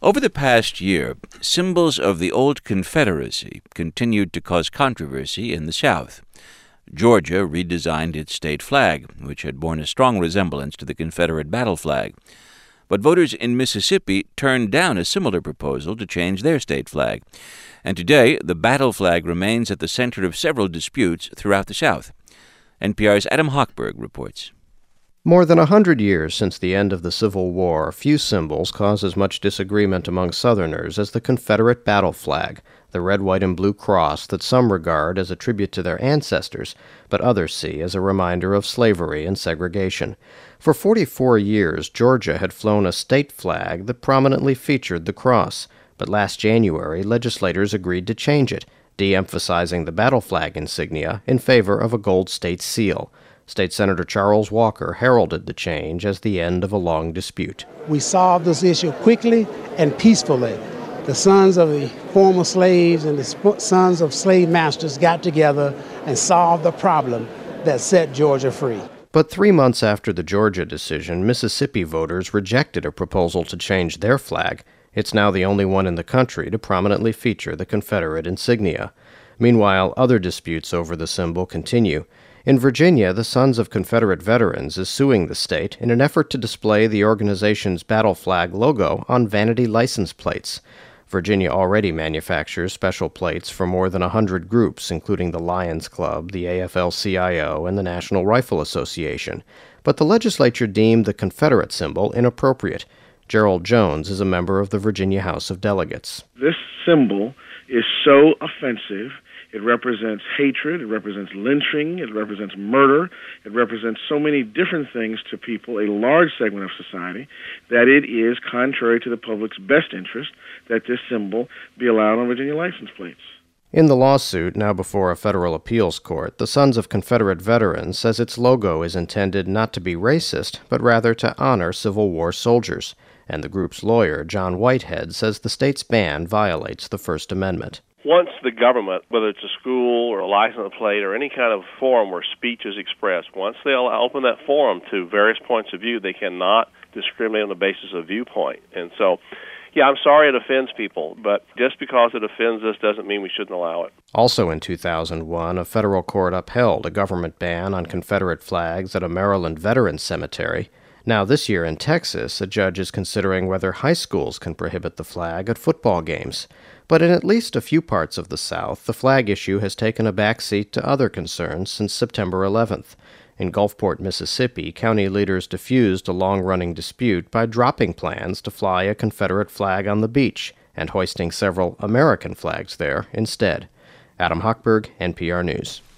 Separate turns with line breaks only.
Over the past year, symbols of the old Confederacy continued to cause controversy in the South. Georgia redesigned its state flag, which had borne a strong resemblance to the Confederate battle flag. But voters in Mississippi turned down a similar proposal to change their state flag. And today, the battle flag remains at the center of several disputes throughout the South. NPR's Adam Hochberg reports.
More than 100 years since the end of the Civil War, few symbols cause as much disagreement among Southerners as the Confederate battle flag, the red, white, and blue cross that some regard as a tribute to their ancestors, but others see as a reminder of slavery and segregation. For 44 years, Georgia had flown a state flag that prominently featured the cross, but last January, legislators agreed to change it, de-emphasizing the battle flag insignia in favor of a gold state seal. State Senator Charles Walker heralded the change as the end of a long dispute.
We solved this issue quickly and peacefully. The sons of the former slaves and the sons of slave masters got together and solved the problem that set Georgia free.
But 3 months after the Georgia decision, Mississippi voters rejected a proposal to change their flag. It's now the only one in the country to prominently feature the Confederate insignia. Meanwhile, other disputes over the symbol continue. In Virginia, the Sons of Confederate Veterans is suing the state in an effort to display the organization's battle flag logo on vanity license plates. Virginia already manufactures special plates for more than 100 groups, including the Lions Club, the AFL-CIO, and the National Rifle Association. But the legislature deemed the Confederate symbol inappropriate. Gerald Jones is a member of the Virginia House of Delegates.
This symbol is so offensive. It represents hatred, it represents lynching, it represents murder, it represents so many different things to people, a large segment of society, that it is contrary to the public's best interest that this symbol be allowed on Virginia license plates.
In the lawsuit, now before a federal appeals court, the Sons of Confederate Veterans says its logo is intended not to be racist, but rather to honor Civil War soldiers. And the group's lawyer, John Whitehead, says the state's ban violates the First Amendment.
Once the government, whether it's a school or a license plate or any kind of forum where speech is expressed, once they open that forum to various points of view, they cannot discriminate on the basis of viewpoint. And so, yeah, I'm sorry it offends people, but just because it offends us doesn't mean we shouldn't allow it.
Also in 2001, a federal court upheld a government ban on Confederate flags at a Maryland veterans cemetery. Now this year in Texas, a judge is considering whether high schools can prohibit the flag at football games. But in at least a few parts of the South, the flag issue has taken a backseat to other concerns since September 11th. In Gulfport, Mississippi, county leaders diffused a long-running dispute by dropping plans to fly a Confederate flag on the beach and hoisting several American flags there instead. Adam Hochberg, NPR News.